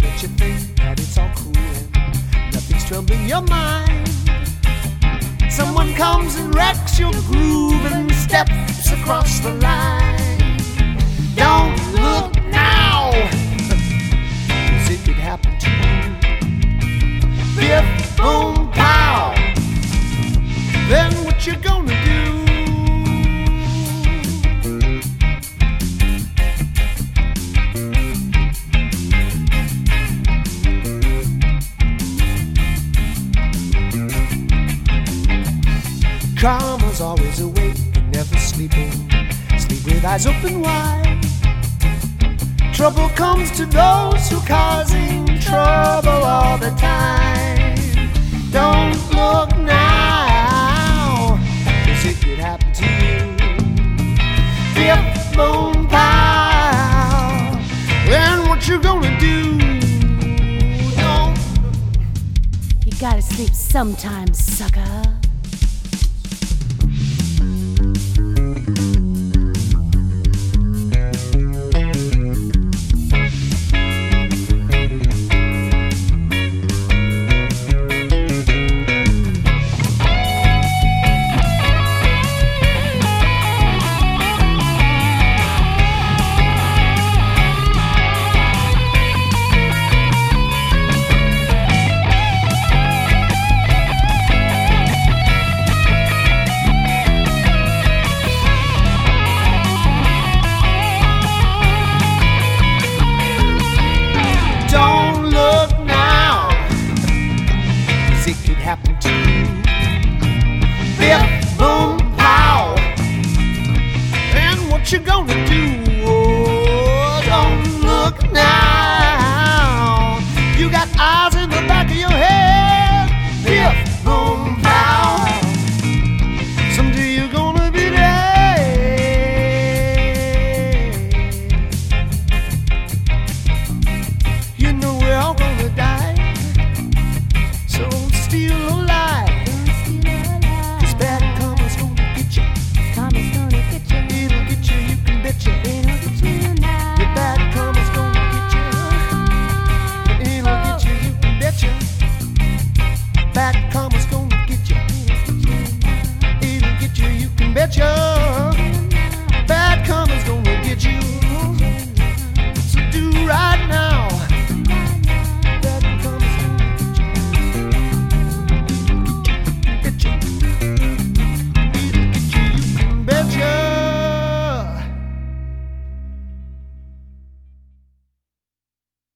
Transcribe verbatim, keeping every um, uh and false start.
that you think that it's all cool and nothing's troubling your mind. Someone comes and wrecks your groove and steps across the line. Don't look now, 'cause it could happen to you. Biff, boom, pow. Then what you gonna do? Karma's always awake and never sleeping. Sleep with eyes open wide. Trouble comes to those who causing trouble all the time. Don't look now, 'cause it could happen to you. Biff, boom, pow. Then what you gonna do? Don't. You gotta sleep sometimes, sucker. It could happen to you.